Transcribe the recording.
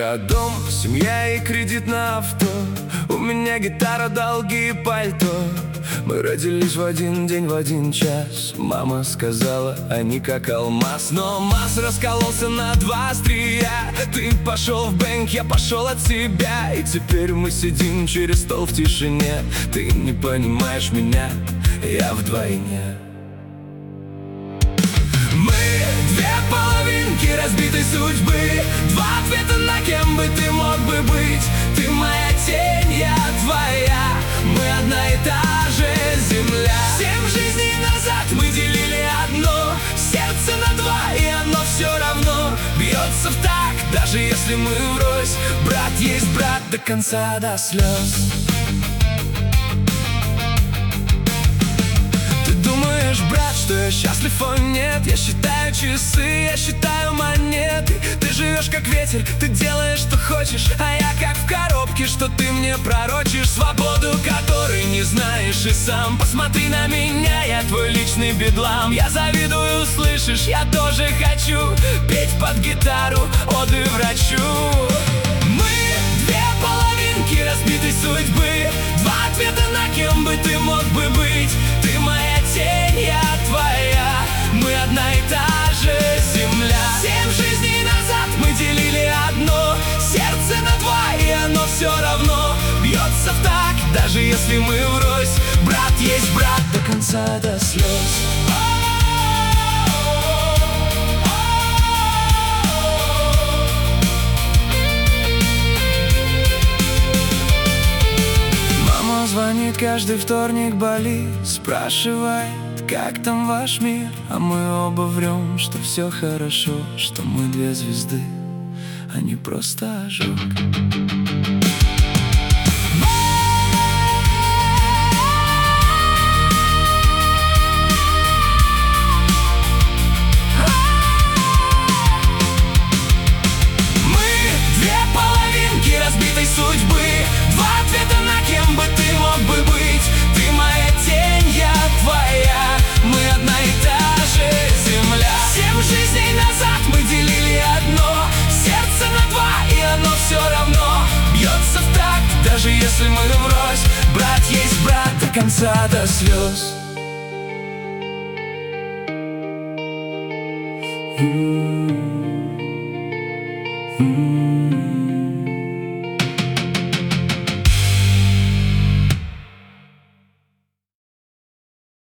А дом, семья и кредит на авто. У меня гитара, долги и пальто. Мы родились в один день, в один час. Мама сказала, они как алмаз. Но алмаз раскололся на два острия. Ты пошел в бэнк, я пошел от себя. И теперь мы сидим через стол в тишине. Ты не понимаешь меня, я вдвойне. Мы две половинки разбитой судьбы. Два ответа на кем бы ты мог бы быть. Ты моя тень, я твоя. Мы одна и та же земля. 7 жизней назад мы делили одно сердце на два, и оно все равно бьется в такт, даже если мы врозь. Брат есть брат до конца, до слез. Ты думаешь, брат, что я счастлив, о нет? Я считаю часы, я считаю монеты. Ты живешь как ветер, ты делаешь, что хочешь, а я как в коробке, что ты мне пророчишь. Свободу, которой не знаешь и сам. Посмотри на меня, я твой личный бедлам. Я завидую, слышишь, я тоже хочу петь под гитару оды врачу. Мы две половинки разбитой судьбы. Два ответа на кем бы ты мог бы быть. Ты моя тень, я твоя. Мы одна и та же земля. 7 жизней назад мы делили одно сердце на два, и оно все равно бьется в такт, даже если мы врозь. Брат есть брат до конца, до слез. Мама звонит каждый вторник, болит, спрашивает, как там ваш мир? А мы оба врем, что все хорошо, что мы две звезды, а не просто ожог. Разбитой судьбы. Два ответа на кем бы ты мог бы быть. Ты моя тень, я твоя. Мы одна и та же земля. 7 жизней назад мы делили одно сердце на два, и оно все равно бьется в такт, даже если мы врозь. Брат есть брат до конца, до слез.